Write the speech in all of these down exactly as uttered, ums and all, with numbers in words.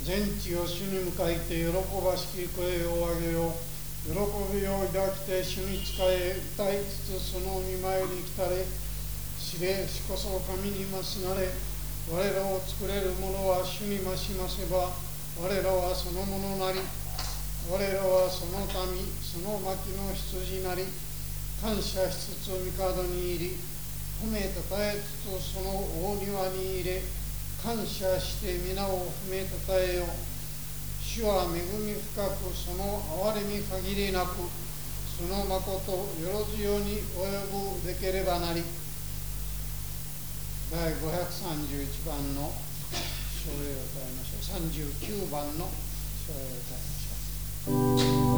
全地を主に迎えて喜ばしき声を上げよう。喜びを抱きて主に仕え、歌いつつその御前に来たれ。知れ、主こそ神に増すなれ。我らを作れる者は主に増しませば、我らはそのものなり。我らはその民、その牧の羊なり。感謝しつつ帝に入り、褒めたたえつつその大庭に入れ、感謝して皆を褒めたたえよ。主は恵み深く、その憐れみ限りなく、その誠よろずよに及ぶべければなり。だいごひゃくさんじゅういちばんの唱詠を歌いましょう。さんじゅうきゅうばんの唱詠を歌いましょう。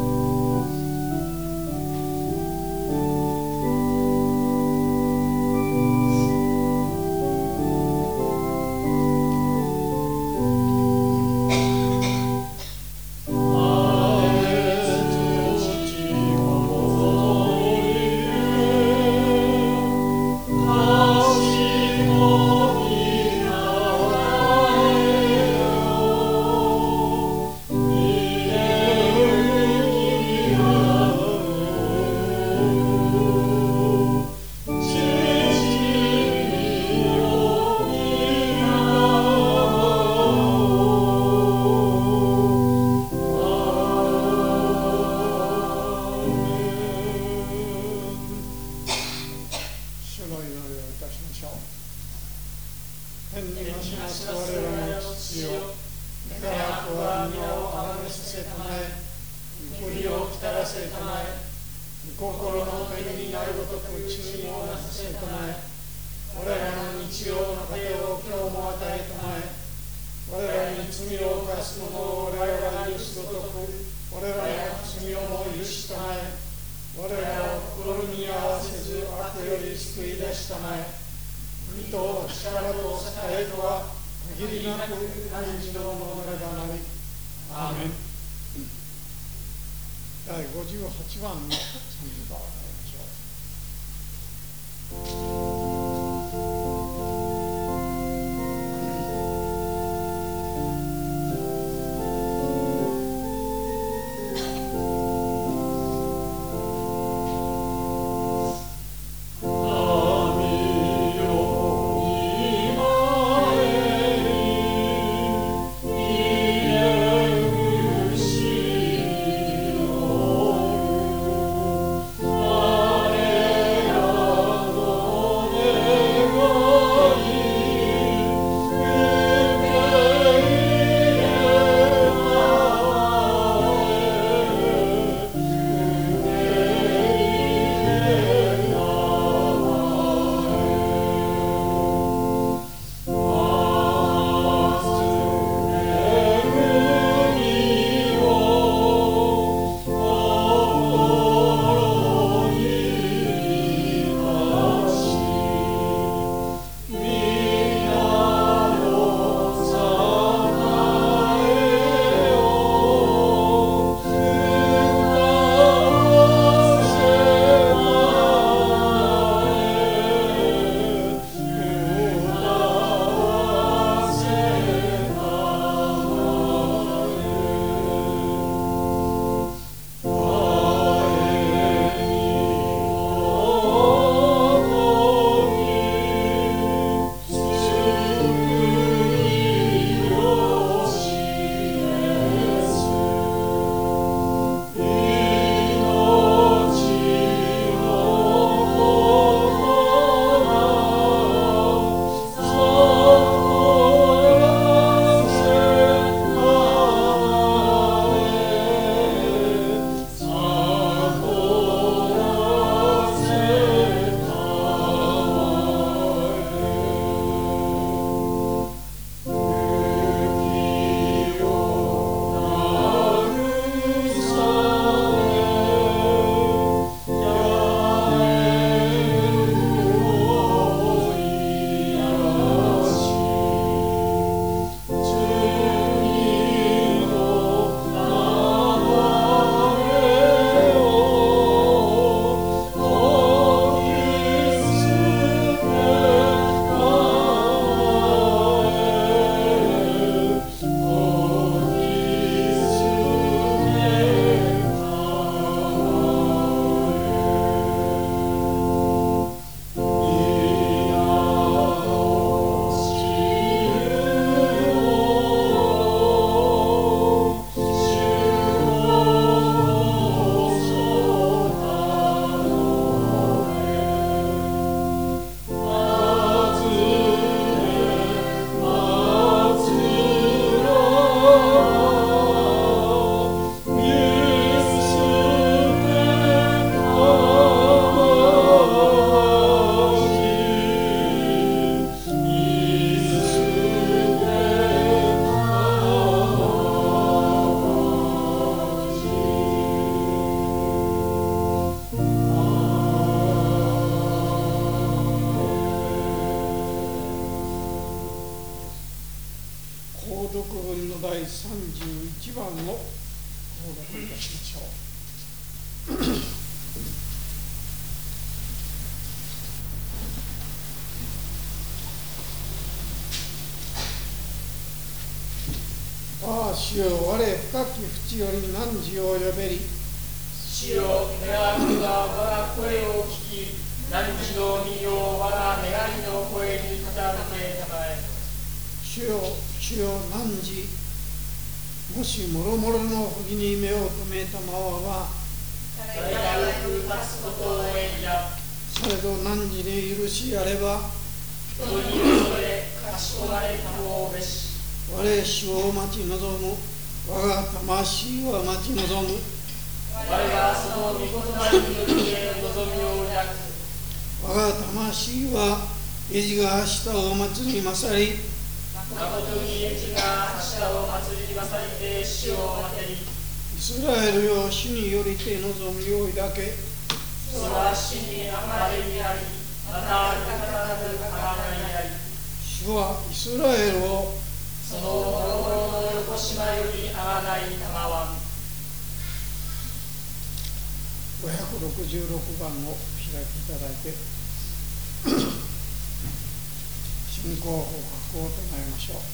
だいごじゅうはちばんの賛美歌を歌いましょう。 Oh 読文の第さんじゅういちばんを朗読いたしましょう。ああ、主よ、我深き淵より汝を呼べり。 主よ、願うが我が声を聞き、汝の身を我が願いの声に傾けたまえ。 主よ、主よ、汝、もしもろもろの不義に目を留めたままは、 誰がよく立つことを得いや。 されど汝に許しあれば、 人にそれかしこまれた方べし。 我主を待ち望む、我が魂は待ち望む。 我がその御言葉によって望みを抱く。 我が魂はエジが明日を待つに勝り、 誠にエジが明日を祭りに勝りて主を待てり。 イスラエルよ、主によりて望みを抱け。 それは主にあれにあり、またありがたなる贖いにあり。 主はイスラエルをその諸々の横島よりあがないたまわん。 ごひゃくろくじゅうろくばんをお開きいただいて信仰報告を唱えましょう。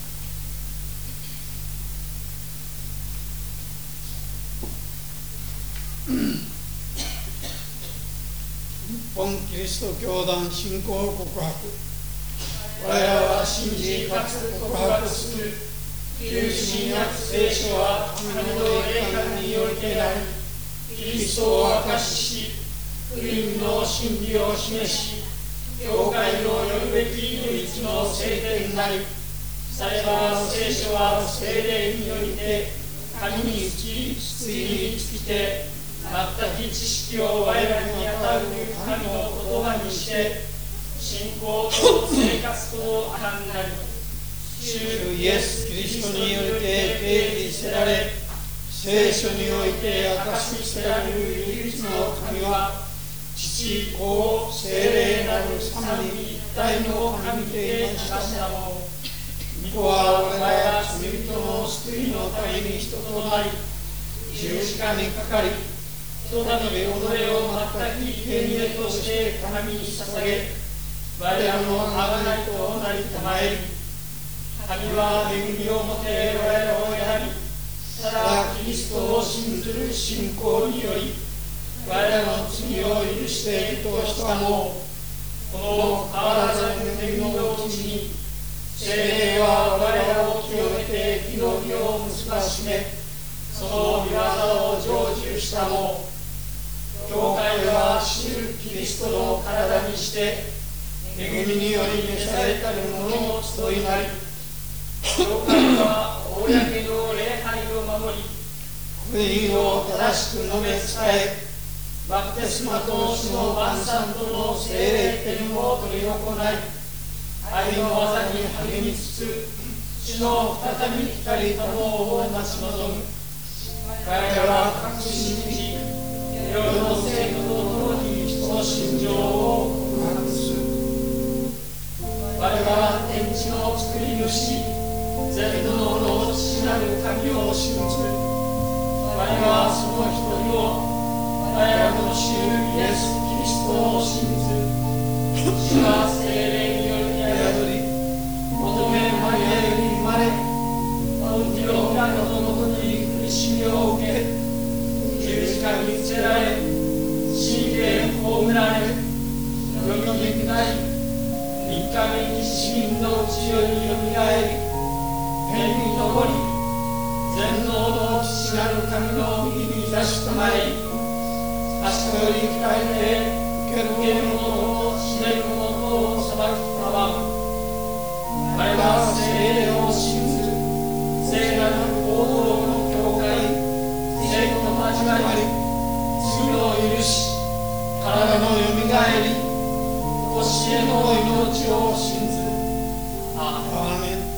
日本キリスト教団信仰告白。 我らは信じかつ告白する。旧新約聖書は神の霊感によりてなり、キリストを明かしし、福音の真理を示し、教会の呼ぶべき唯一の聖典なり、されば聖書は聖霊によりて神につき、救いに尽きて、全く知識を我らに与える神の言葉にして、信仰と生活とをあらんなり、 主イエス・キリストによりて定義せられ、聖書において明かしせられる唯一の神は、父、子、聖霊なる三位一体の神でいましたもの。御子は我ら罪人の救いのために人となり、十字架にかかり、 ひとたび己を全く生贄として神に捧げ、我らの贖いとなりたまえり、神は恵みをもて我らを選び、ただキリストを信ずる信仰により、我らの罪を許しているとしたも、この変わらずの恵みのうちに、聖霊は我らを清めて義の実を結ばしめ、その御業を成就したも、教会は知るキリストの体にして、恵みにより召されたる者の集いなり、教会は公の礼拝を守り、 福音を正しく述べ伝え、 バプテスマと主の晩餐との聖霊典を執り行い、愛の技に励みつつ、主の再び光りたもを待ち望む。我らは確信し、世の聖句とともに人の心情を告白する。我らは天地の作り主、全能の父なる神を信ずる。我らはその一人を、我らの主イエス・キリストを信ずる。主は聖霊により宿り、乙女マリアより生まれ、ポンティオ・ピラトのもとに苦しみを受け、十字架につけられ、死にて葬られ、よみに下り、三日目に死人のうちよりよみがえり、天に昇り、全能の父なる神の右に座したまえ、確かより控えて、受ける者と死ねる者とを裁きたわん。我らは聖霊を信ずる、聖なる王道の教会、聖と交わり、罪の許し、体のよみがえり、教えの命を信ずる。アーメン。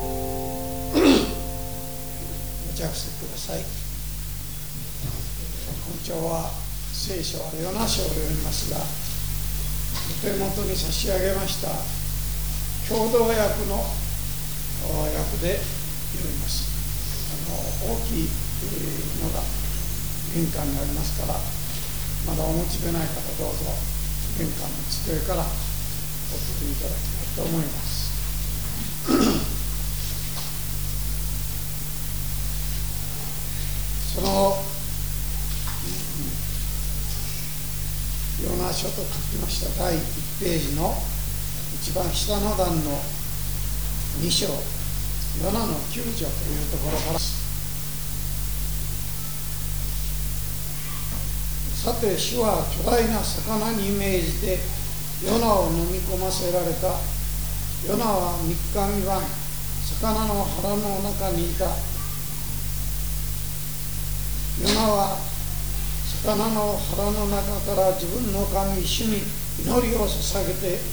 ご着席ください。本庁は聖書はヨナ書を読みますが、お手元に差し上げました共同訳の訳で読みます。 の大きいのが玄関にありますから、まだお持ちでない方どうぞ玄関の机からお取りいただきたいと思います。そのヨナ書と書きましただいいちページの一番下の段のに章、ヨナのきゅう章というところから、さて主は巨大な魚に命じてヨナを飲み込ませられた。ヨナはみっかみは魚の腹の中にいた。ヨナは魚の腹の中から自分の神主に祈りを捧げていった。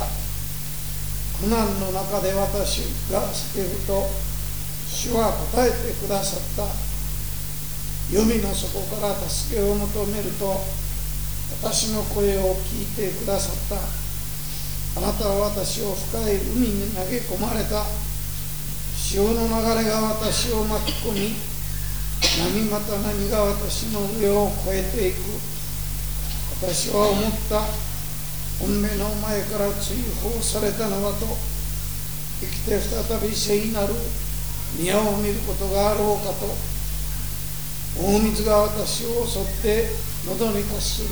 苦難の中で私が叫ぶと主は答えてくださった。黄泉の底から助けを求めると私の声を聞いてくださった。あなたは私を深い海に投げ込まれた。潮の流れが私を巻き込み、波また波が私の上を越えていく。私は思った。本目の前から追放されたのはと、生きて再び聖なる宮を見ることがあろうかと。大水が私を襲って喉に達する。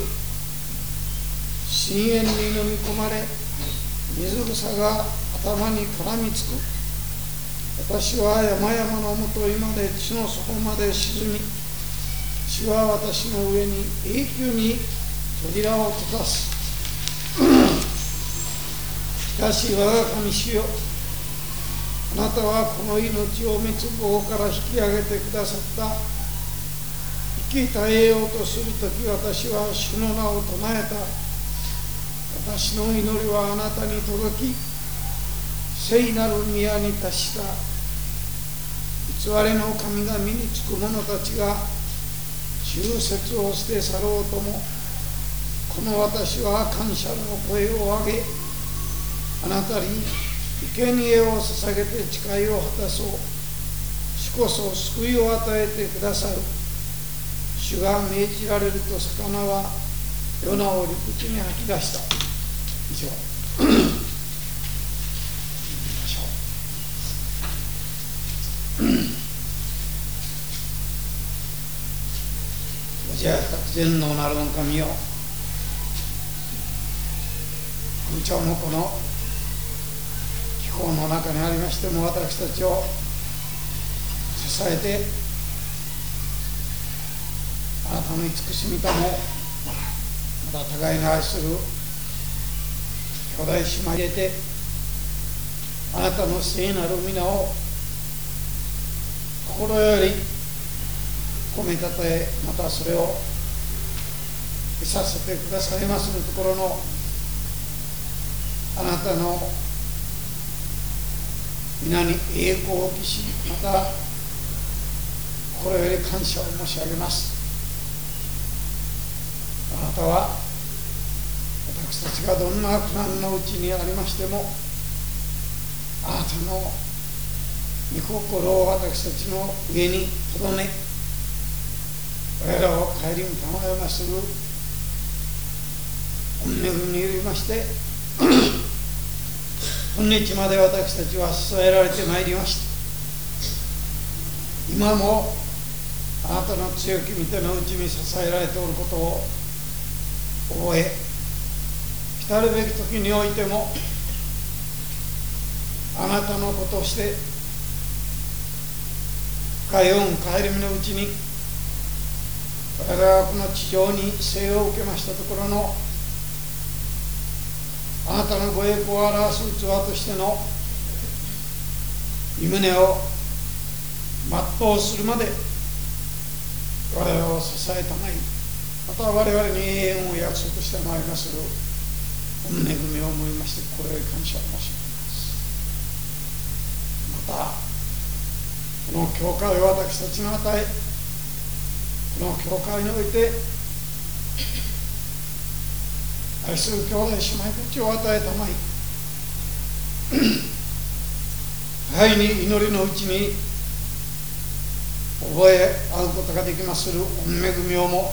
深淵に飲み込まれ、水草が頭に絡みつく。私は山々のもといまで地の底まで沈み、主は私の上に永久に扉を閉ざす。しかし我が神主よ、あなたはこの命を滅亡から引き上げてくださった。生き絶えようとするとき、私は主の名を唱えた。私の祈りはあなたに届き、聖なる宮に達した。偽りの神が身につく者たちが忠説を捨て去ろうとも、この私は感謝の声を上げ、あなたに生贄を捧げて誓いを果たそう。主こそ救いを与えてくださる。主が命じられると魚はヨナを陸地に吐き出した。以上。ご自愛深く全能なる御神よ、今朝もこの気候の中にありましても、私たちを支えて、あなたの慈しみとも、また互いに愛する兄弟姉妹入れて、あなたの聖なる皆を心より褒めたたえ、またそれを得させてくださいますのところのあなたの皆に栄光を期し、また心より感謝を申し上げます。あなたは私たちがどんな苦難のうちにありましても、あなたの御心を私たちの上にとどめ、我らを顧みたまえまする御恵みによりまして今日まで私たちは支えられてまいりました。今もあなたの強き御手のうちに支えられておることを覚え、来たるべき時においてもあなたのことをして深い恩顧みのうちに、我々はこの地上に生を受けましたところのあなたのご栄光を表す器としての御胸を全うするまで我々を支えたまい、また我々に永遠を約束してまいりまする御恵みを思いまして、これを感謝申し上げます。またこの教会を私たちに与え、この教会において愛する兄弟姉妹たちを与えたまい、互いに祈りのうちに覚え合うことができまする御恵みをも、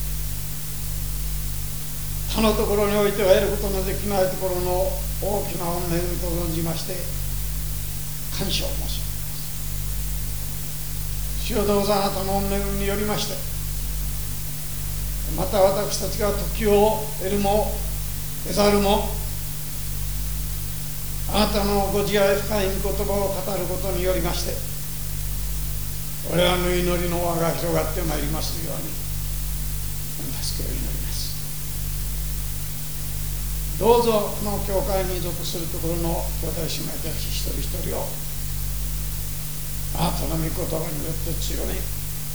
他のところにおいては得ることのできないところの大きな御恵みと存じまして感謝を申し上げます。主よ、どうぞあなたの御恵みによりまして、また私たちが時を得るも得ざるも、あなたのご自愛深い御言葉を語ることによりまして、我々の祈りの輪が広がってまいりますようにお助けを祈ります。どうぞこの教会に属するところの兄弟姉妹たち一人一人をあなたの御言葉によって強め、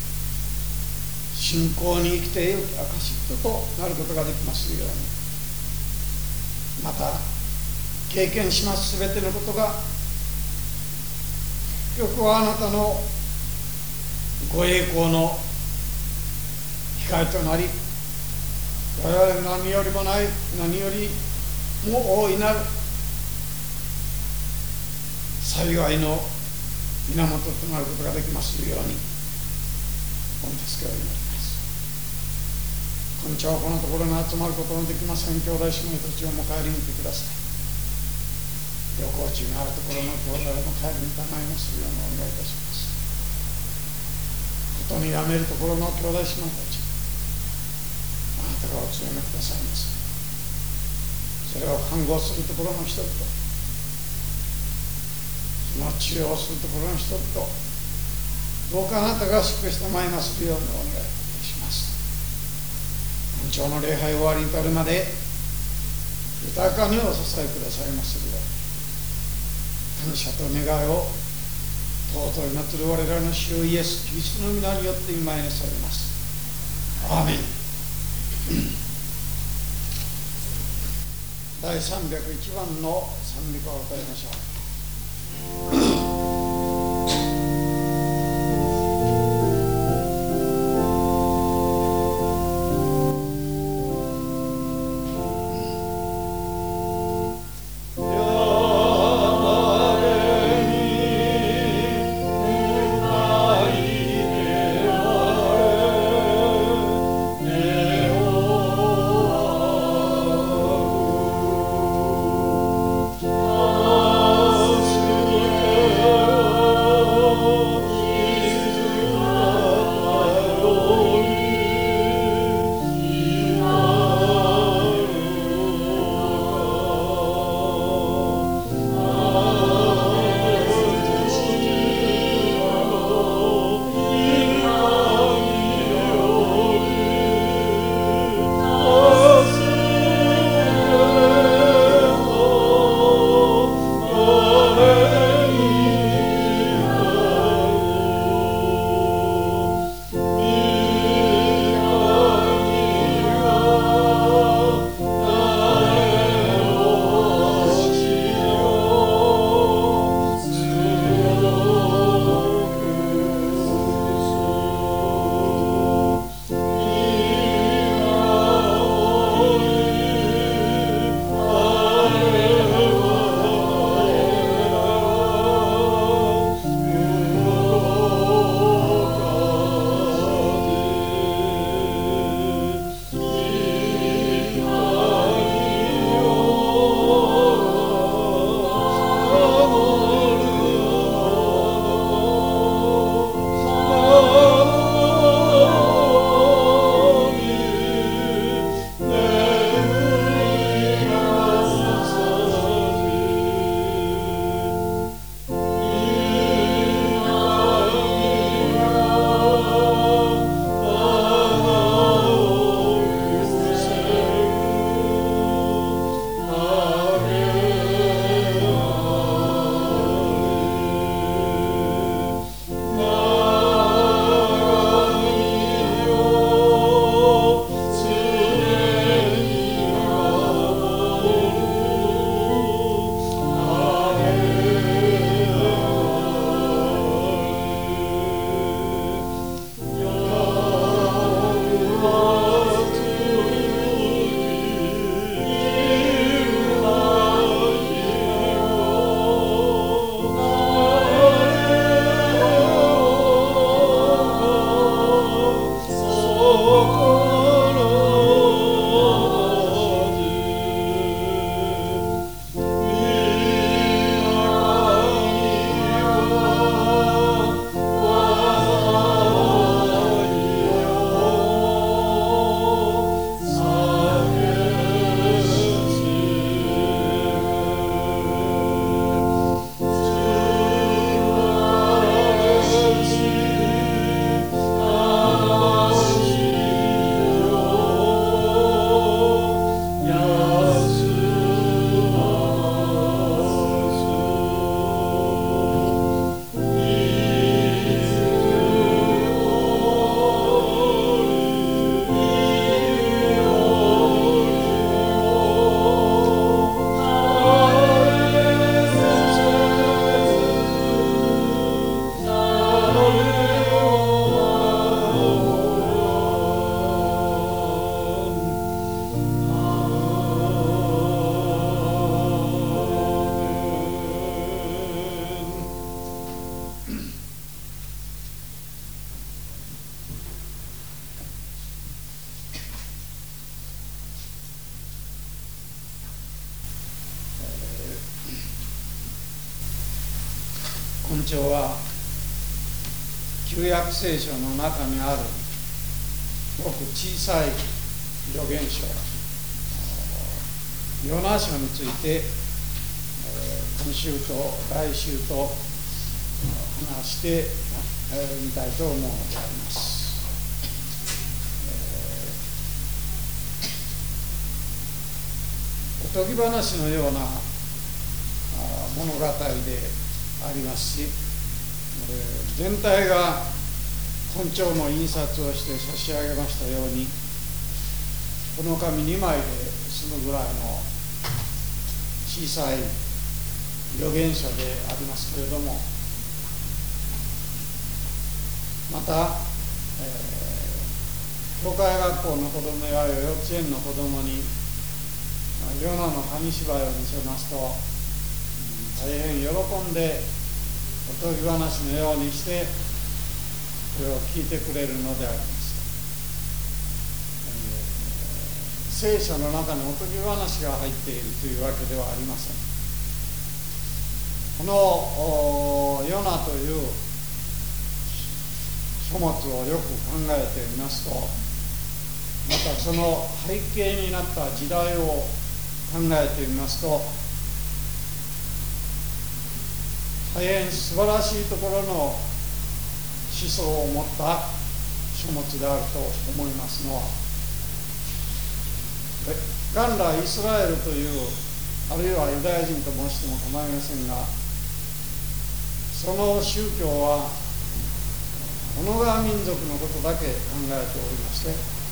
信仰に生きている証人となることができますように、また経験しますすべてのことが結局はあなたのご栄光の光となり、我々の何よりもない、何よりも大いなる幸いの源となることができますようにお助けを祈ります。今日はこのところに集まることのできません兄弟姉妹たちをも帰り見てください。旅行中にあるところの兄弟も帰りにたまいますようにお願いいたします。ことにやめるところの兄弟姉妹たち、あなたがお強めくださいます。それを看護するところの人々、その治療をするところの人々、どうかあなたが祝してまいりますようにお願いいたします。本朝の礼拝終わりに至るまで豊かにお支えくださいますように、感謝と願いを尊い祭る我々の主イエス・キリストの皆によって今へされます。アーメン。だいさんびゃくいちばんの賛美歌を歌いましょう。 Oh 根性は旧約聖書の中にあるごく小さい預言書、ヨナ書について今週と来週と話してみたいと思うのであります。おとぎ話のような物語でありますし、全体が根性の印刷をして差し上げましたように、この紙にまいで済むぐらいの小さい預言書でありますけれども、また、えー、教会学校の子どもや幼稚園の子どもにヨナの紙芝居を見せますと、大変喜んでおとぎ話のようにしてこれを聞いてくれるのであります。えー、聖書の中におとぎ話が入っているというわけではありません。このヨナという書物をよく考えてみますと、またその背景になった時代を考えてみますと、大変素晴らしいところの思想を持った書物であると思いますのは、元来イスラエルという、あるいはユダヤ人と申しても構いませんが、その宗教は小野川民族のことだけ考えておりまして、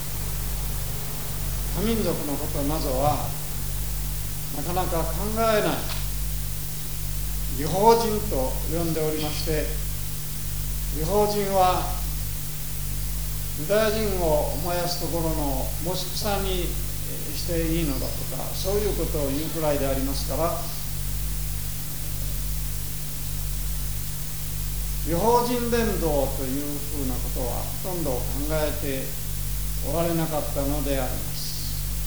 他民族のことなどはなかなか考えない、異邦人と呼んでおりまして、異邦人はユダヤ人を燃やすところのもし草にしていいのだとか、そういうことを言うくらいでありますから、異邦人伝道というふうなことはほとんど考えておられなかったのであります。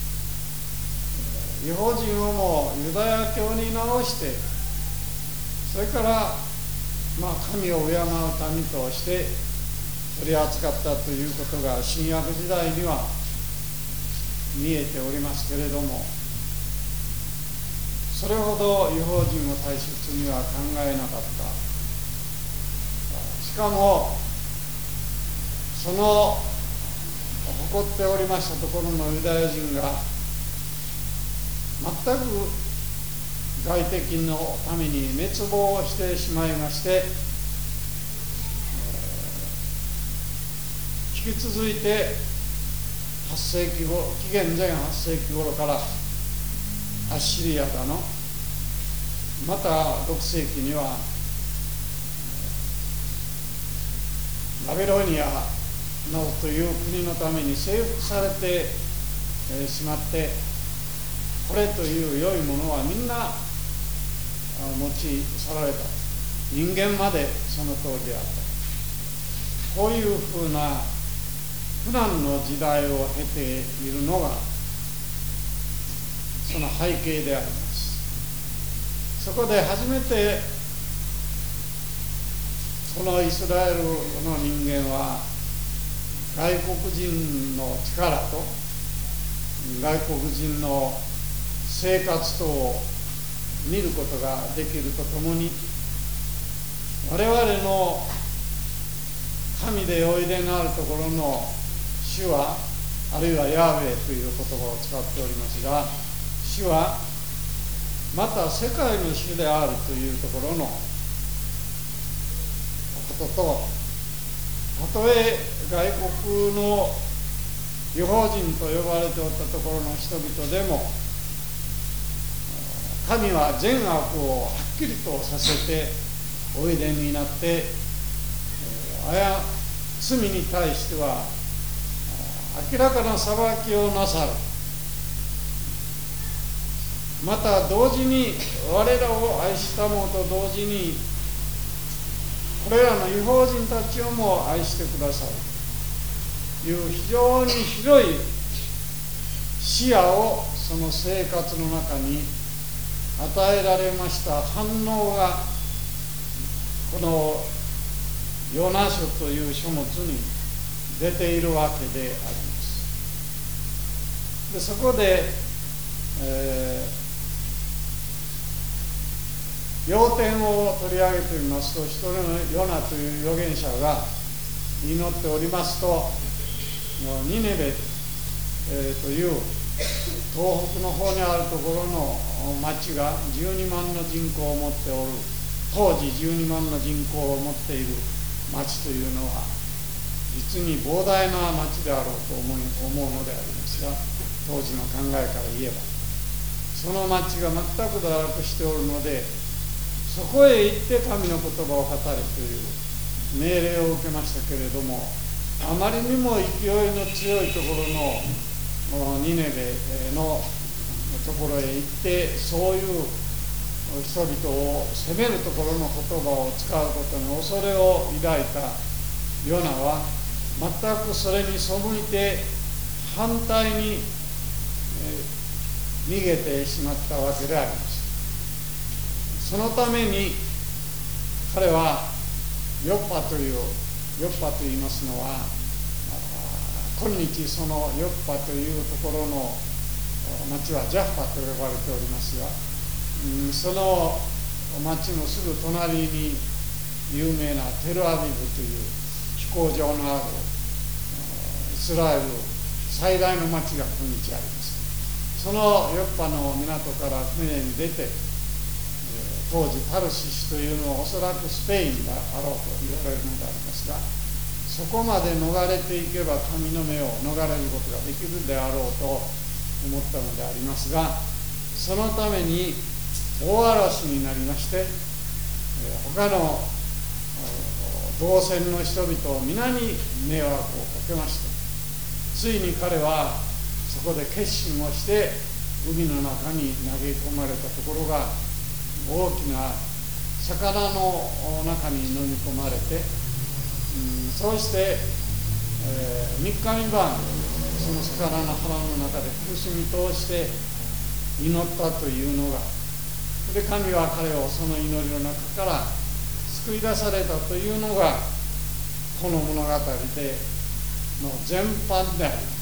異邦人をもユダヤ教に直して、それから、まあ、神を敬う民として取り扱ったということが新約時代には見えておりますけれども、それほど異邦人を大切には考えなかった。しかもその誇っておりましたところのユダヤ人が全く外敵のために滅亡してしまいまして、えー、引き続いてはっせいきごろ、紀元前はっせいき頃からアッシリアだの、またろくせいきにはバビロニアなどという国のために征服されてしまって、これという良いものはみんな持ち去られた。人間までその通りであった。こういうふうな苦難の時代を経ているのがその背景であります。そこで初めてこのイスラエルの人間は外国人の力と外国人の生活とを見ることができるとともに、我々の神でおいでなるところの主は、あるいはヤーウェイという言葉を使っておりますが、主はまた世界の主であるというところのことと、たとえ外国の異邦人と呼ばれておったところの人々でも、神は善悪をはっきりとさせておいでになって、あや罪に対しては明らかな裁きをなさる。また同時に我らを愛したものと同時に、これらの異邦人たちをも愛してくださるという非常に広い視野をその生活の中に与えられました反応がこのヨナ書という書物に出ているわけであります。でそこで、えー、要点を取り上げてみますと、一人のヨナという預言者が祈っておりますと、ニネベ、えー、という東北の方にあるところの町がじゅうにまんの人口を持っておる、当時じゅうにまんの人口を持っている町というのは実に膨大な町であろうと思い思うのでありますが、当時の考えから言えばその町が全く堕落しておるので、そこへ行って神の言葉を語れという命令を受けましたけれども、あまりにも勢いの強いところのニネベのところへ行って、そういう人々を責めるところの言葉を使うことに恐れを抱いたヨナは、全くそれに背いて反対に逃げてしまったわけであります。そのために彼はヨッパというヨッパといいますのは、今日そのヨッパというところの町はジャッファと呼ばれておりますが、その町のすぐ隣に有名なテルアビブという飛行場のあるイスラエル最大の町が今日あります。そのヨッパの港から船に出て、当時タルシシというのはおそらくスペインであろうと言われるのでありますが、そこまで逃れていけば神の目を逃れることができるであろうと思ったのでありますが、そのために大嵐になりまして、他の同船の人々を皆に迷惑をかけまして、ついに彼はそこで決心をして海の中に投げ込まれたところが、大きな魚の中に飲み込まれて、うん、そうして、えー、みっかみばんその魚の腹の中で苦しみ通して祈ったというのが、で神は彼をその祈りの中から救い出されたというのがこの物語での全般であります。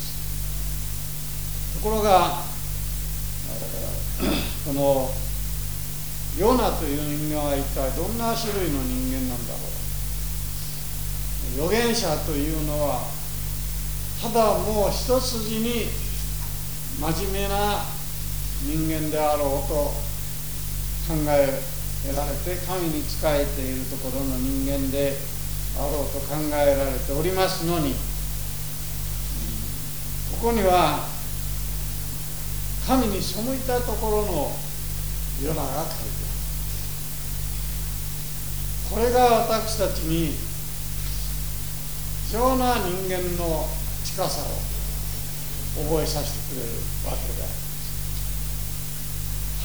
ところがこのヨナという人間は一体どんな種類の人間なんだろう。預言者というのはただもう一筋に真面目な人間であろうと考えられて、神に仕えているところの人間であろうと考えられておりますのに、ここには神に背いたところのヨナが書いてある。これが私たちに非常な人間の近さを覚えさせてくれるわけであります。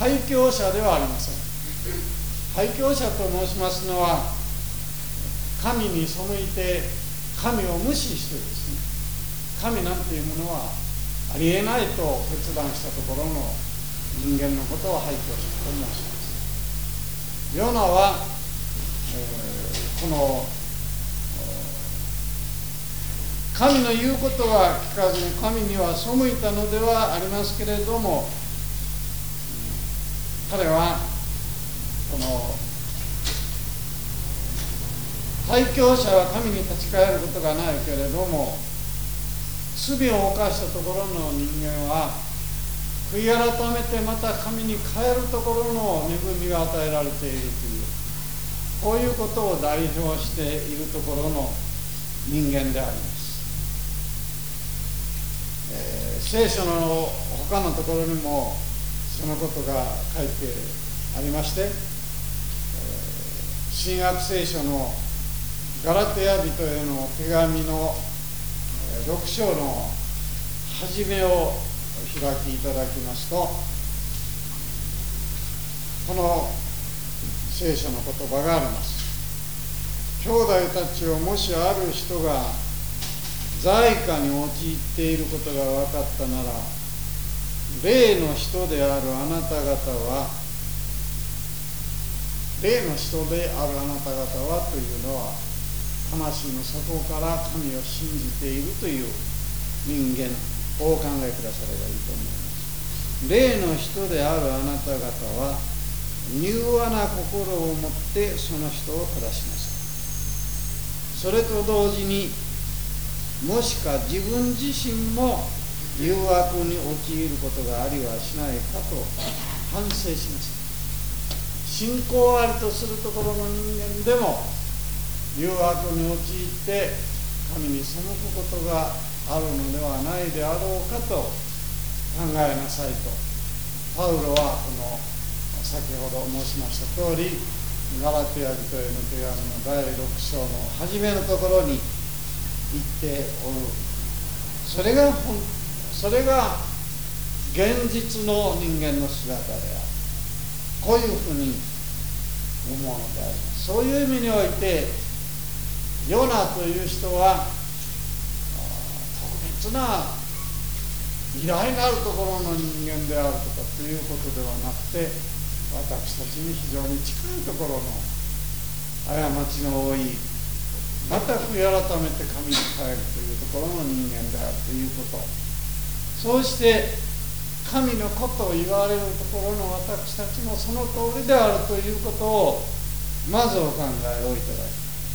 廃教者ではありません。廃教者と申しますのは、神に背いて神を無視してですね、神なんていうものはありえないと決断したところの人間のことを廃教者と申します。ヨナは、えー、この神の言うことは聞かずに神には背いたのではありますけれども、彼はこの廃教者は神に立ち返ることがないけれども、罪を犯したところの人間は悔い改めてまた神に帰るところの恵みが与えられているという、こういうことを代表しているところの人間であります。えー、聖書の他のところにもそのことが書いてありまして、えー、新約聖書のガラテヤ人への手紙のろく章の初めをお開きいただきますと、この聖書の言葉があります。兄弟たちをもしある人が罪過に陥っていることが分かったなら、霊の人であるあなた方は霊の人であるあなた方はというのは、魂の底から神を信じているという人間をお考えくださればいいと思います。霊の人であるあなた方は柔和な心を持ってその人を正しなさい。それと同時に、もしか自分自身も誘惑に陥ることがありはしないかと反省しなさい。信仰ありとするところの人間でも誘惑に陥って神に背くことがあるのではないであろうかと考えなさいと、パウロはこの先ほど申しました通り、ガラテヤ人への手紙のだいろく章の初めのところに言っておる。それが本それが現実の人間の姿である。こういうふうに思うのであります。そういう意味において、ヨナという人は特別な偉大なるところの人間であるとかということではなくて、私たちに非常に近いところの過ちの多い、また悔い改めて神に帰るというところの人間であるということ、そうして神のことを言われるところの私たちもその通りであるということをまずお考えをいただき、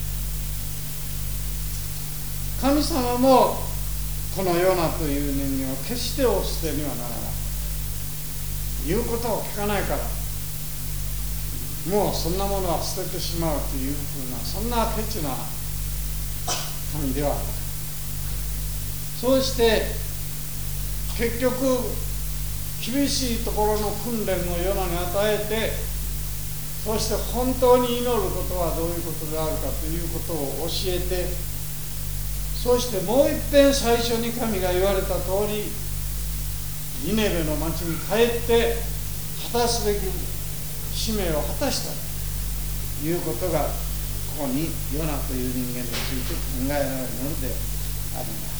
神様もこのヨナという人間を決してお捨てにはならない。言うことを聞かないから、もうそんなものは捨ててしまうというふうな、そんなケチな神ではない。そうして結局厳しいところの訓練をヨナに与えて、そして本当に祈ることはどういうことであるかということを教えて、そしてもう一遍最初に神が言われた通り、ニネベの町に帰って果たすべき使命を果たしたということが、ここにヨナという人間について考えられるのであります。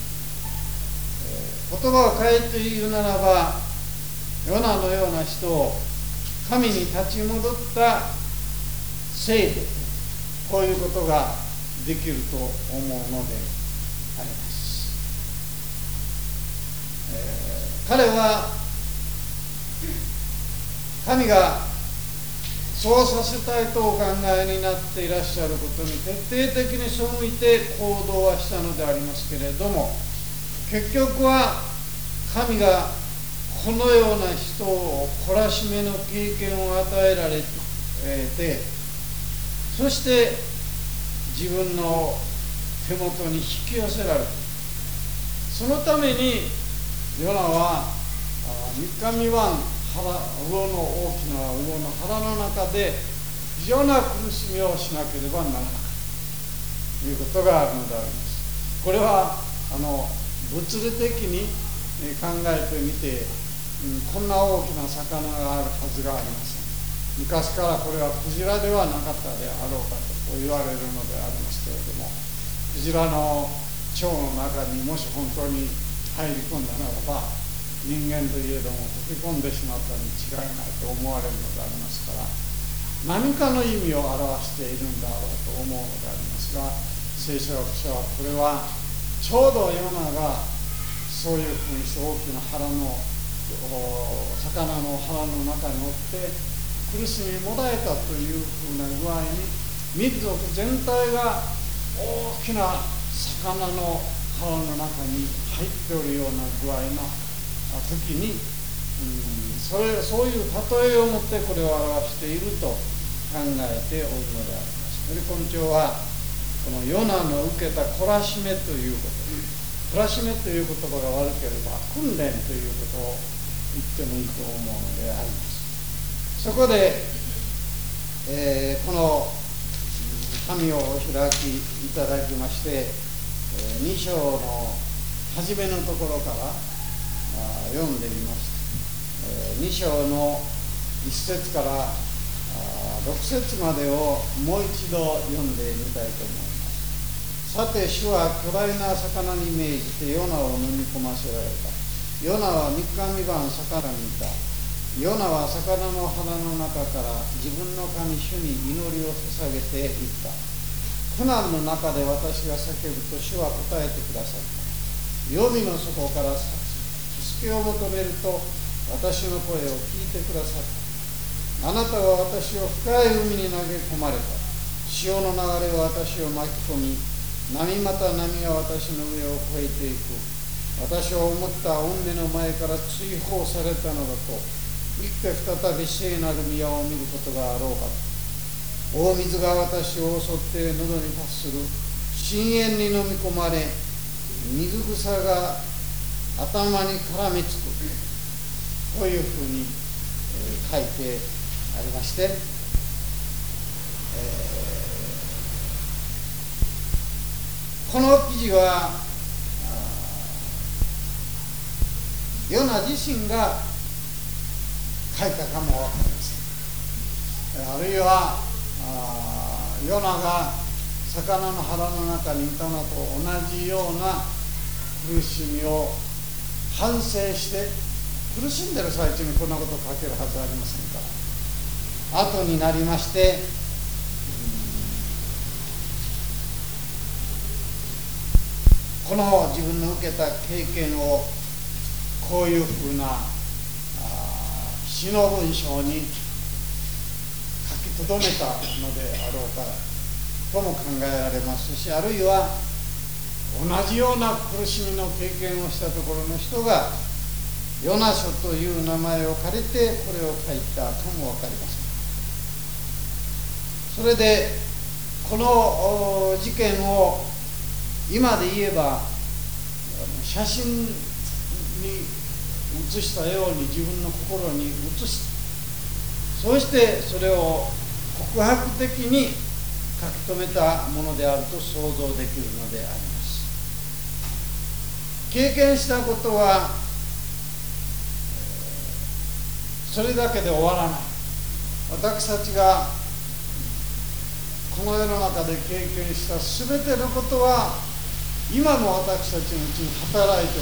えー、言葉を変えて言うならば、ヨナのような人を神に立ち戻った聖徒、こういうことができると思うのであります。えー、彼は神がそうさせたいとお考えになっていらっしゃることに徹底的に背いて行動はしたのでありますけれども、結局は神がこのような人を懲らしめの経験を与えられて、そして自分の手元に引き寄せられる。そのためにヨナは三日三晩腹魚の大きな魚の腹の中で非常な苦しみをしなければならなかったということがあるのであります。これはあの物理的に考えてみて、うん、こんな大きな魚があるはずがありません。昔からこれはクジラではなかったであろうかと言われるのでありますけれども、クジラの腸の中にもし本当に入り込んだならば、人間といえども溶け込んでしまったに違いないと思われるのでありますから、何かの意味を表しているんだろうと思うのでありますが、聖書学者はこれはちょうどヨナがそういうふうにして大きな腹の魚の腹の中におって苦しみもらえたというふうな具合に、民族全体が大きな魚の腹の中に入っておるような具合な時に、うん、それそういう例えをもってこれを表していると考えておるのであります。メリコン朝はこのヨナの受けた懲らしめということ、懲らしめという言葉が悪ければ訓練ということを言ってもいいと思うのであります。そこで、えー、この紙をお開きいただきまして、えー、に章の初めのところから読んでみました。に章のいっ節からろく節までをもう一度読んでみたいと思います。さて主は巨大な魚に命じてヨナを飲み込ませられた。ヨナは三日三晩魚にいた。 ヨナは魚の腹の中から自分の神主に祈りを捧げていった。苦難の中で私が叫ぶと主は答えてくださった。黄泉の底から助けを求めると私の声を聞いてくださった。あなたは私を深い海に投げ込まれた。潮の流れは私を巻き込み、波また波が私の上を越えていく。私は思った。運命の前から追放されたのだと。生きて再び聖なる宮を見ることがあろうか。大水が私を襲って喉に達する。深淵に飲み込まれ、水草が頭に絡みつく。こういうふうに、えー、書いてありまして、えー、この記事はヨナ自身が書いたかもわかりません。あるいはヨナが魚の腹の中にいたのと同じような苦しみを反省して、苦しんでる最中にこんなことを書けるはずありませんから、後になりまして、この自分の受けた経験をこういうふうな詩の文章に書き留めたのであろうかとも考えられますし、あるいは同じような苦しみの経験をしたところの人がヨナ書という名前を借りてこれを書いたかも分かりません。それでこの事件を今で言えば写真に写したように自分の心に写し、そうしてそれを告白的に書き留めたものであると想像できるのであります。経験したことはそれだけで終わらない。私たちがこの世の中で経験した全てのことは今の私たちのうちに働いておって、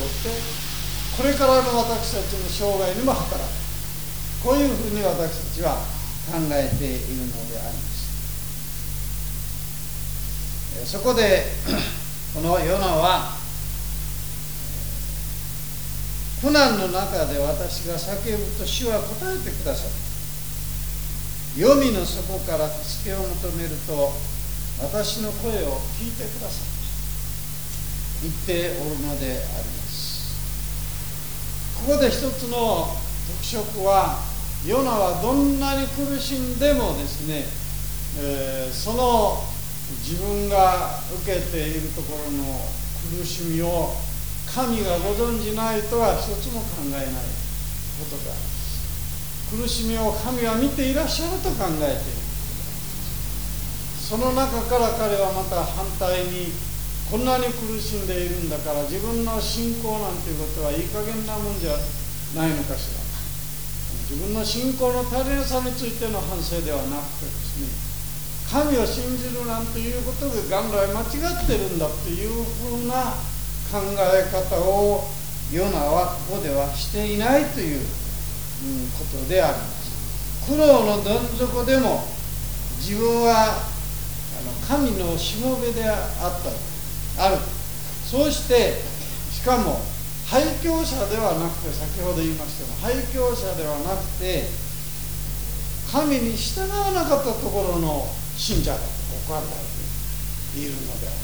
これからの私たちの生涯にも働く。こういうふうに私たちは考えているのであります。そこでこのヨナは苦難の中で私が叫ぶと主は答えてくださる。黄泉の底から助けを求めると私の声を聞いてくださる。言っておるのであります。ここで一つの特色は、ヨナはどんなに苦しんでもですね、えー、その自分が受けているところの苦しみを神がご存じないとは一つも考えないことであります。苦しみを神は見ていらっしゃると考えている。その中から彼はまた反対に、こんなに苦しんでいるんだから自分の信仰なんていうことはいい加減なもんじゃないのかしら。自分の信仰の足りなさについての反省ではなくてですね、神を信じるなんていうことが元来間違ってるんだっていうふうな考え方をヨナはここではしていないということであります。苦労のどん底でも自分は神のしもべであったある。そうしてしかも廃教者ではなくて、先ほど言いましたが廃教者ではなくて神に従わなかったところの信者だと告白されているのであります。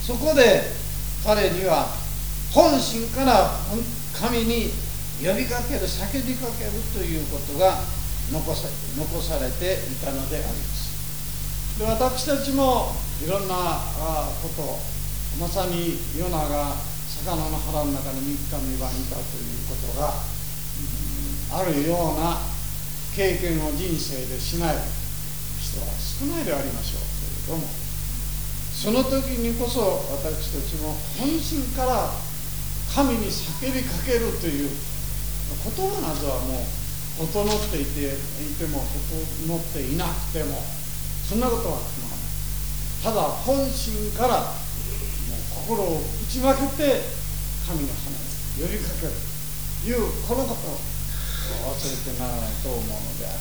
そこで彼には本心から神に呼びかける、叫びかけるということが残さ、残されていたのであります。で、私たちもいろんなこと、まさにヨナが魚の腹の中にみっかみばんいたということが、うん、あるような経験を人生でしない人は少ないでありましょうけれども、その時にこそ私たちも本心から神に叫びかけるという言葉などはもう整っていていても整っていなくてもそんなことは構わない。ただ本心からもう心を打ちまけて神の花に呼びかける、 いうこのことを忘れてならないと思うのであります。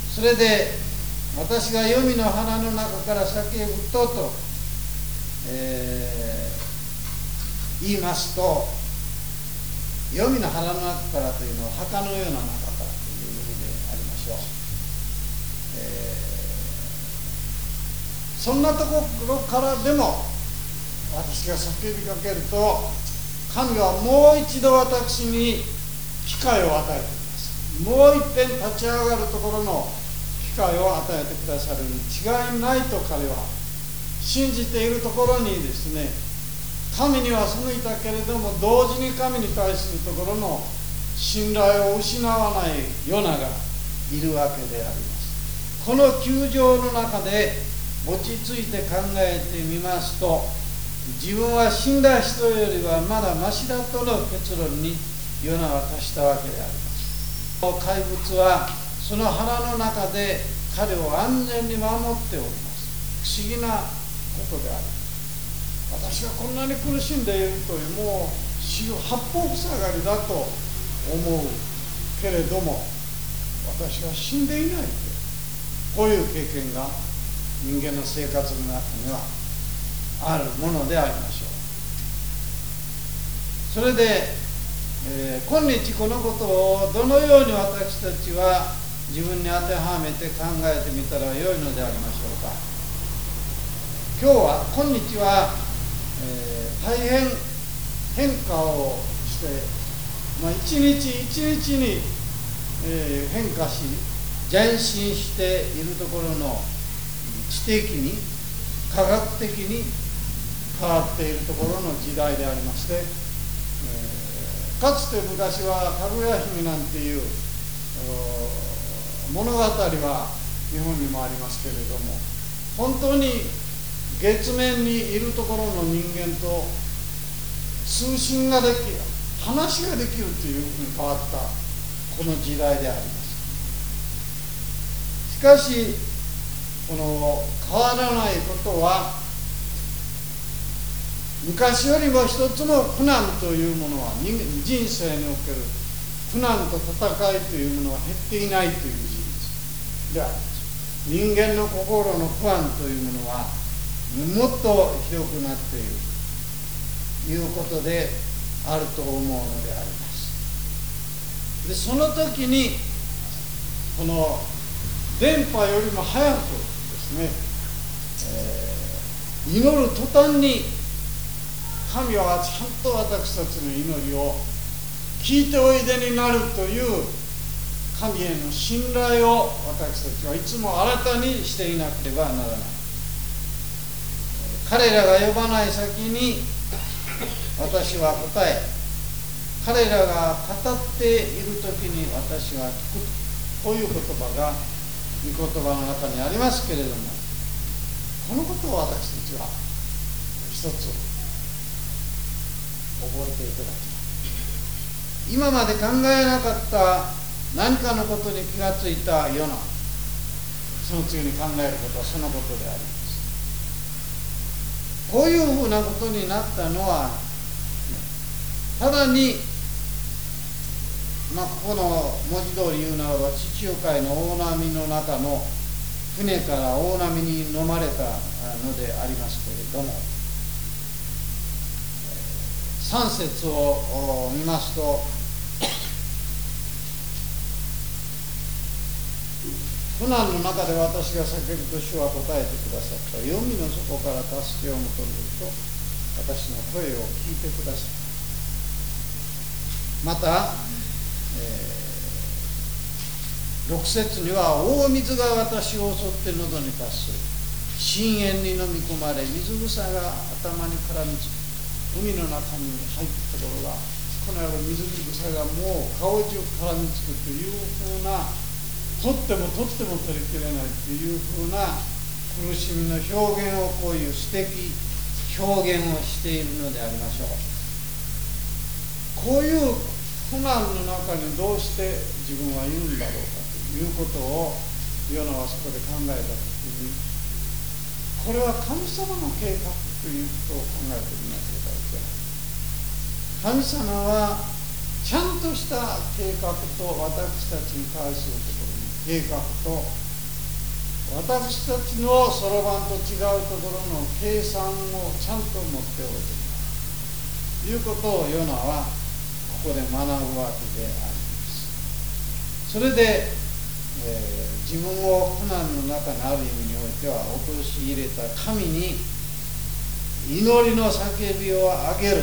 それで私が黄泉の花の中から叫ぶとと、えー、言いますと、黄泉の花の中からというのは墓のような中からという意味でありましょう。えー、そんなところからでも私が叫びかけると、神はもう一度私に機会を与えてください。もう一遍立ち上がるところの機会を与えてくださるに違いないと彼は信じているところにですね、神には背いたけれども同時に神に対するところの信頼を失わないヨナがいるわけであります。この窮状の中で落ち着いて考えてみますと、自分は死んだ人よりはまだマシだとの結論にヨナは達したわけであります。怪物はその腹の中で彼を安全に守っております。不思議なことであります。私がこんなに苦しんでいるという、もう死を八方塞がりだと思うけれども、私は死んでいないという、こういう経験が人間の生活の中にはあるものでありましょう。それで、えー、今日このことをどのように私たちは自分に当てはめて考えてみたらよいのでありましょうか。今日は今日は、えー、大変変化をして、まあ、一日一日に、えー、変化し前進しているところの知的に科学的に変わっているところの時代でありまして、えー、かつて昔はかぐや姫なんていう物語は日本にもありますけれども、本当に月面にいるところの人間と通信ができる、話ができるというふうに変わったこの時代であります。しかしこの変わらないことは、昔よりも一つの苦難というものは、人生における苦難と戦いというものは減っていないという事実であります。人間の心の不安というものはもっとひどくなっているということであると思うのであります。で、その時にこの電波よりも早くですね、えー、祈る途端に神はちゃんと私たちの祈りを聞いておいでになるという神への信頼を私たちはいつも新たにしていなければならない。彼らが呼ばない先に私は答え、彼らが語っている時に私は聞く、こういう言葉が御言葉の中にありますけれども、このことを私たちは一つ覚えていただきたい。今まで考えなかった何かのことに気がついたヨナ、その次に考えることはそのことであります。こういうふうなことになったのは、ただに、まあ、ここの文字通り言うならば、地中海の大波の中の船から大波に飲まれたのでありますけれども、さん節を見ますと、苦難の中で私が叫ぶと主は答えてくださった。黄泉の底から助けを求めると私の声を聞いてくださった。また、えー、ろく節には大水が私を襲って喉に達する。深淵に飲み込まれ水草が頭に絡みつく。海の中に入ったところが、この野郎水草がもう顔中絡みつくというふうな、取っても取っても取りきれないというふうな苦しみの表現を、こういう詩的表現をしているのでありましょう。こういう苦難の中にどうして自分はいるんだろうかということをヨナはそこで考えたときに、これは神様の計画ということを考えてみなければいけない。 神様はちゃんとした計画と私たちに対するところの計画と私たちのそろばんと違うところの計算をちゃんと持っておいているということをヨナはここで学ぶわけであります。それで、えー、自分を苦難の中にある意味においては陥れた神に祈りの叫びを上げる。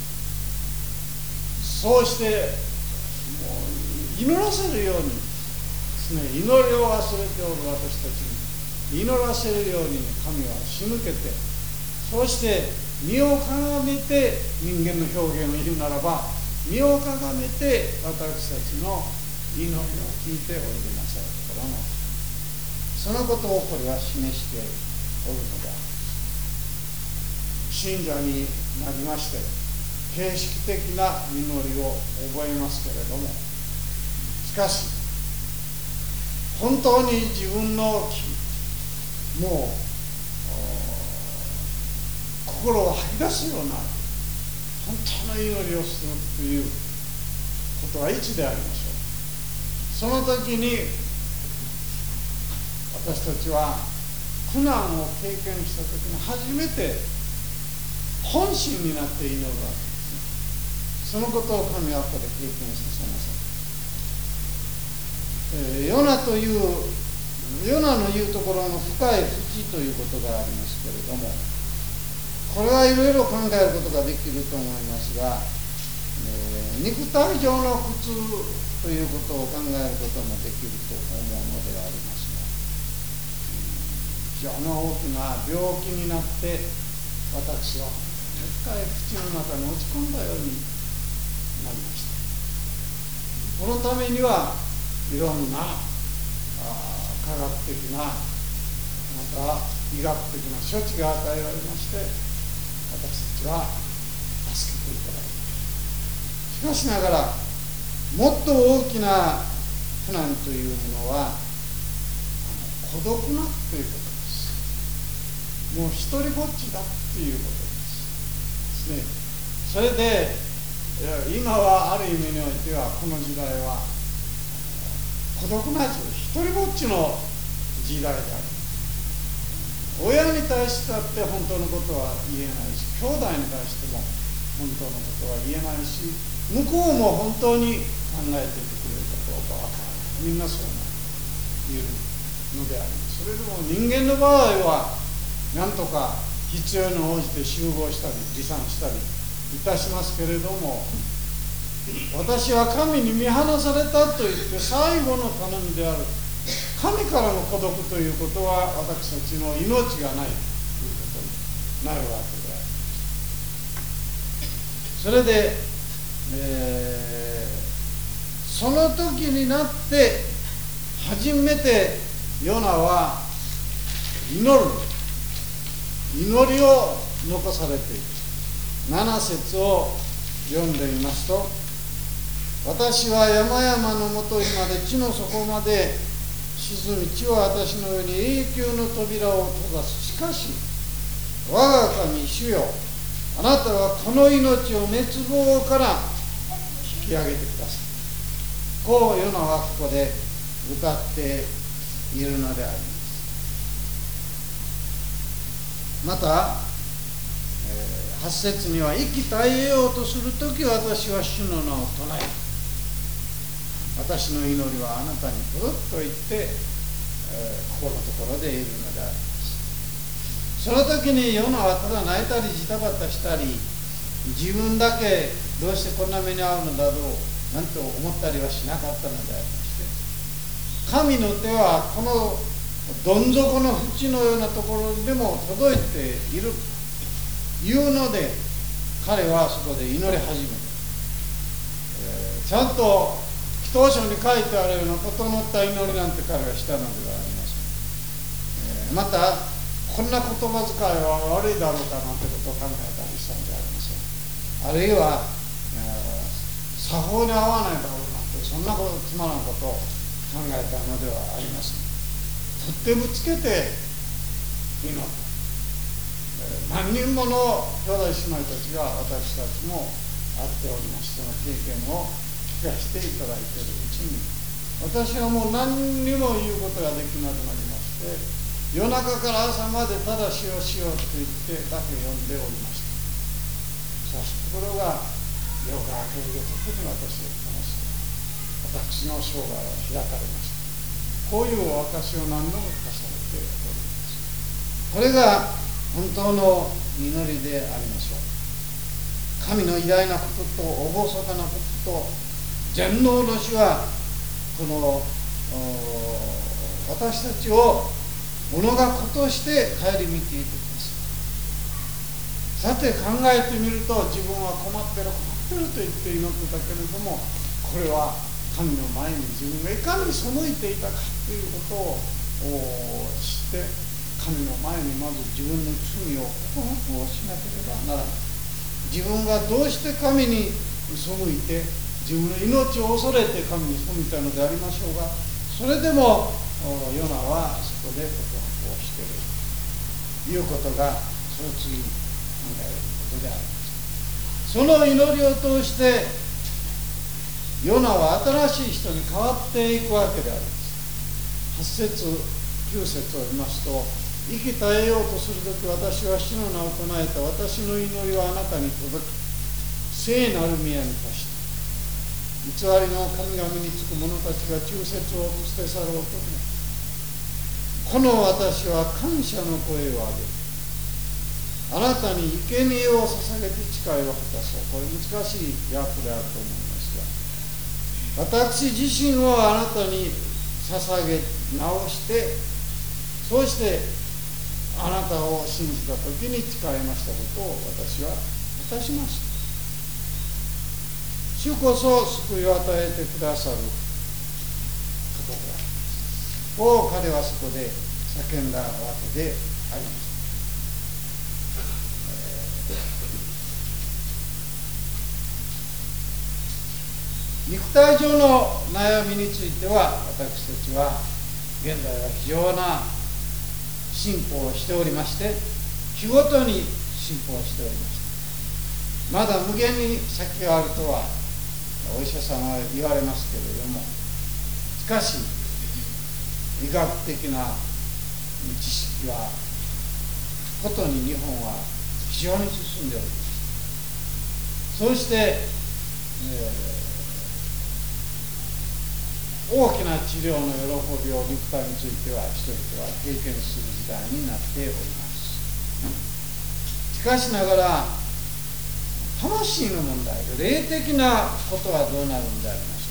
そうしてもう祈らせるようにですね、祈りを忘れておる私たちに祈らせるように神は仕向けて、そして身をかがめて、人間の表現を言うならば身をかがめて私たちの祈りを聞いておいでなさるところの、そのことをこれは示しておるのである。信者になりまして形式的な祈りを覚えますけれども、しかし本当に自分のもう心を吐き出すような本当の祈りをするということはいつでありましょう。その時に私たちは苦難を経験した時に初めて本心になって祈るわけです。そのことを神はここで経験させません。えー、ヨナというヨナの言うところの深い淵ということがありますけれども、これはいろいろ考えることができると思いますが、えー、肉体上の苦痛ということを考えることもできると思うのでありますが、非常に大きな病気になって私は深い淵の中に落ち込んだようになりました。このためにはいろんな科学的なまた医学的な処置が与えられまして、私たちは助けていただいた。しかしながらもっと大きな苦難というものは孤独なということです。もう一人ぼっちだということですね。それで今はある意味においてはこの時代は孤独な一人ぼっちの時代である。親に対してだって本当のことは言えないし、兄弟に対しても本当のことは言えないし、向こうも本当に考えていてくれるかどうかわからない。みんなそう言うのであります。それでも人間の場合はなんとか必要に応じて集合したり持参したりいたしますけれども、私は神に見放されたと言って最後の頼みである神からの孤独ということは私たちの命がないということになるわけであります。それで、えー、その時になって初めてヨナは祈る祈りを残されている。なな節を読んでみますと、私は山々のもとにまで地の底まで沈み、地は私の上に永久の扉を閉ざす。しかし我が神主よ、あなたはこの命を滅亡から引き上げてください。こうヨナはここで歌っているのであります。また、えー、はち節には、生き絶えようとするとき私は主の名を唱え、私の祈りはあなたに届くと言って、えー、ここのところでいるのであります。その時にヨナはただ泣いたりジタバタしたり、自分だけどうしてこんな目に遭うのだろうなんて思ったりはしなかったのでありまして、神の手はこのどん底の淵のようなところにでも届いているというので、彼はそこで祈り始めた、えー、ちゃんと祈祷書に書いてあるような整った祈りなんて彼はしたのではありません。えー、またこんな言葉遣いは悪いだろうかなんてことを考えたりしたのでありません。あるいは、えー、作法に合わないだろうなんてそんなことつまらんことを考えたのではありません。とってぶつけて祈った。何人もの兄弟姉妹たちが私たちもあっております。その経験を聞かせていただいているうちに、私はもう何にも言うことができなくなりまして、夜中から朝までただしようしようと言ってだけ読んでおりました。しかしところが夜が明ける時に私は話して私の生涯は開かれました。こういうお証を何度も重ねております。これが本当の祈りでありましょう。神の偉大なことと厳かなことと全能の主はこの私たちを物が子として顧みていてください。さて考えてみると、自分は困ってる困ってると言って祈ってたけれども、これは神の前に自分がいかに背いていたかということを知って、神の前にまず自分の罪を告白をしなければならない。自分がどうして神に背いて自分の命を恐れて神に背いたのでありましょうが、それでもヨナはそこで告白をしているということが、その次に考えることであります。その祈りを通してヨナは新しい人に変わっていくわけであります。はち節きゅう節を見ますと、生き絶えようとするとき、私は主の名を唱えた。私の祈りはあなたに届き、聖なる宮に達した。偽りの神々につく者たちが忠説を捨て去ろうと思う。この私は感謝の声を上げる。あなたに生贄を捧げて誓いを果たそう。これ難しい訳であると思いますが、私自身をあなたに捧げ直して、そうしてあなたを信じた時に誓いましたことを私は果たしました。主こそ救いを与えてくださる方であります。こう彼はそこで叫んだわけであります。肉体上の悩みについては、私たちは現在は非常な進歩をしておりまして、日ごとに進歩をしておりました。まだ無限に先があるとはお医者さんは言われますけれども、しかし医学的な知識はことに日本は非常に進んでおります。そうして、えー、大きな治療の喜びを肉体については人々は経験する時代になっております。しかしながら魂の問題で霊的なことはどうなるんでありまし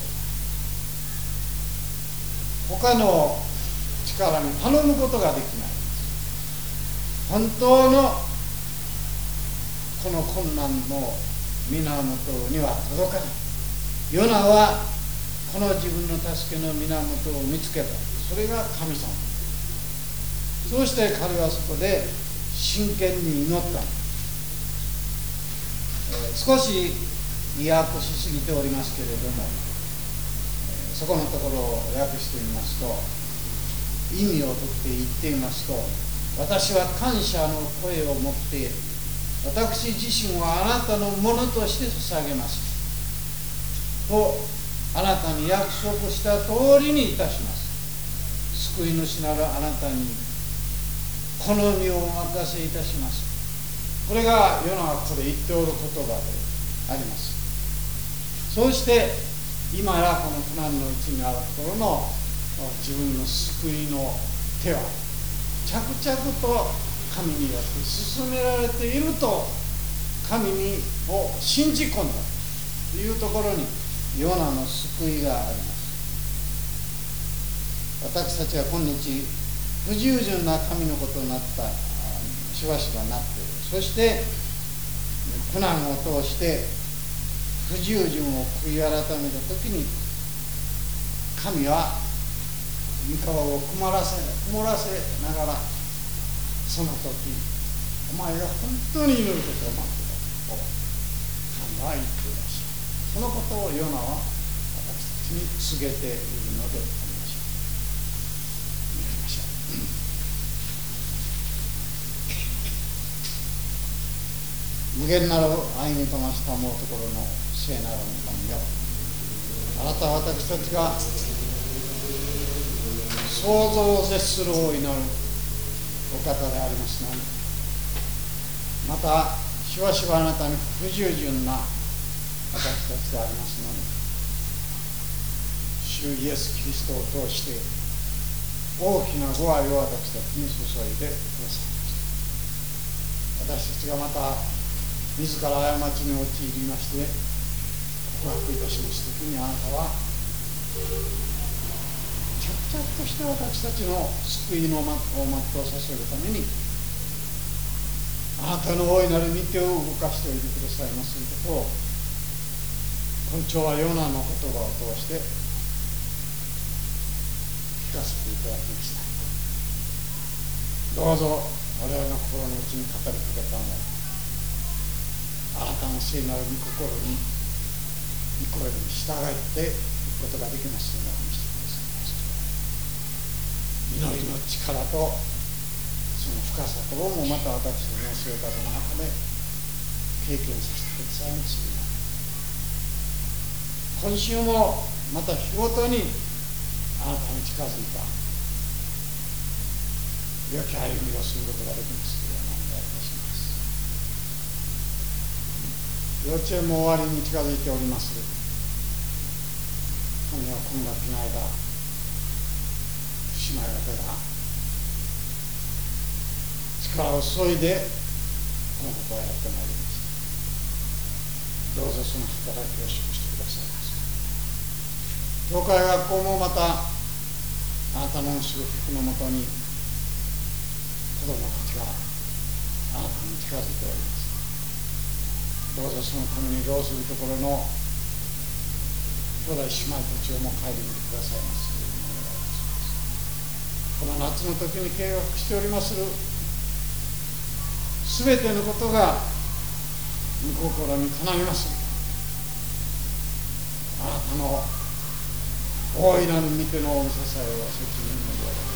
ょうか。他の力に頼むことができない。本当のこの困難の源には届かない。ヨナはこの自分の助けの源を見つけた。それが神様。そうして彼はそこで真剣に祈った。少し意訳しすぎておりますけれども、そこのところを訳してみますと、意味をとって言ってみますと、私は感謝の声を持って私自身はあなたのものとして捧げますとあなたに約束した通りにいたします。救い主なるあなたにこの身をお任せいたします。これがヨナがここで言っておる言葉であります。そうして今やこの苦難のうちにあるところの自分の救いの手は着々と神によって進められていると神にを信じ込んだというところにヨナの救いがあります。私たちは今日不従順な神のことになったしばしばなっている。そして苦難を通して不従順を悔い改めた時に神は御顔を曇らせ曇らせながらその時お前が本当に祈ることを待っていたと神は言っていらっしゃる。そのことをヨナは私たちに告げているのでありましょう。祈りましょう。 無限なる愛に富ました思うところの聖なる御神よ、あなたは私たちが想像を絶する大いなるお方でありますのに、またしばしばあなたに不従順な私たちでありますのに、主イエス・キリストを通して大きなご愛を私たちに注いでくださいました。私たちがまた自ら過ちに陥りまして告白いたしますときに、あなたは着々として私たちの救いのを全うさせるために、あなたの大いなる御手を動かしておいてくださいますことを、今朝はヨナの言葉を通して聞かせていただきました。どうぞ我々の心の内に語りかけたのあなたの聖なる御心に御声に従っていくことができますようにしてくださいます。祈りの力とその深さともまた私たちの生活の中で経験させてくださいます。今週もまた日ごとにあなたに近づいた良き歩みをすることができますようにお願いいたします。幼稚園も終わりに近づいております。神は今学期の間、姉妹方が力を注いでこのことをやってまいりました。どうぞその働きを祝してくださいます。教会学校もまたあなたの祝福のもとに子供たちがあなたに近づいております。どうぞそのために労するところの兄弟姉妹たちをも顧みてくださいますようにお願いいたします。この夏の時に計画しておりまするすべてのことが御心にかないます。あなたの大いなる御手のお支えを責任の上で